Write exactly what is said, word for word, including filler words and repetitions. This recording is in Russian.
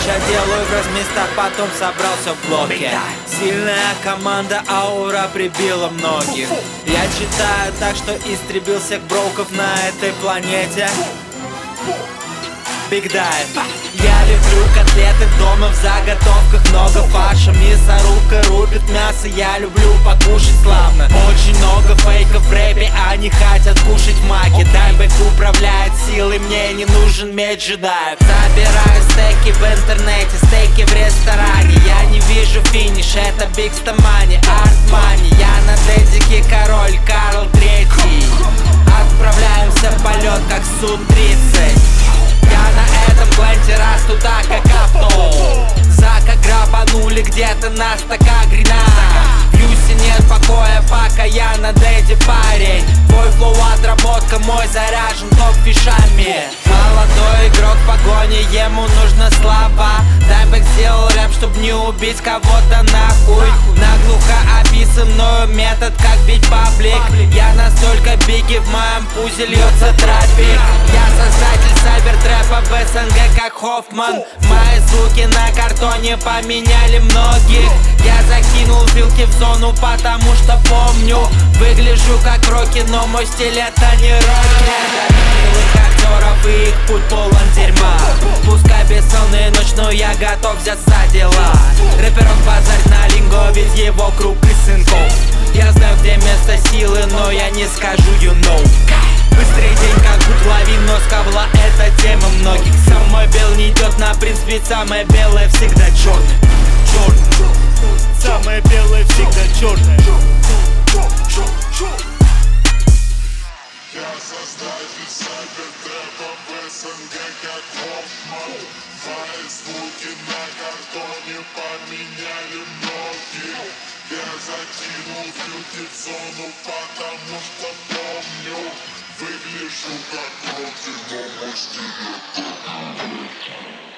Ща делаю в разместах, потом собрался в блоке. Сильная команда, аура прибила многих. Я читаю так, что истребил всех броков на этой планете. Big Dive. Я люблю котлеты дома в заготовках, много фарша. Мясорубка рубит мясо, я люблю покушать славно. Очень много фейков в рэпе, они хотят кушать маки. Даймбэк управляет силой, мне не нужен меч джедаев. Собираю стейки в интернете, стейки в ресторане. Я не вижу финиш, это Big Stamani, Art Money. Я на дедике король Карл Третий. Отправляемся в полет, как Су тридцать. Я на этом пленте расту так, как авто. Зака грабанули где-то на стака грина. В Юсе нет покоя, пока я на дэдди парень. Твой флоу отработка, мой заряжен топ-фишами. Молодой игрок в погоне, ему нужна слава. Даймбэк сделал рэп, чтоб не убить кого-то нахуй. Наглухо описан мною метод, как бить паблик. Я настолько биги, в моем пузе льется трафик. Я создатель сайбертрэпа в СНГ, как Хоффман. Мои звуки на картоне поменяли многих. Я закинул вилки в зону, потому что помню. Выгляжу как Рокки, но мой стиль это не Рокки. Милых актеров и их путь полон дерьма. Пускай бессонная ночь, но я готов взять за дела. Рэперов базарь на линго, ведь его круг и сынков. Я знаю, где место силы, но я не скажу you know. Быстрый день, как будь лавин, но скавла это тема многих. Самый белый не идет на принцип, ведь самое белое всегда черное. Черное. Самое белое всегда черное. Я создатель сайбертрэпа в СНГ, как Хоффман. Мои звуки на картоне поменяли многих. Я закинул филки в зону, потому что помню. Выгляжу как Рокки, но мой стиль это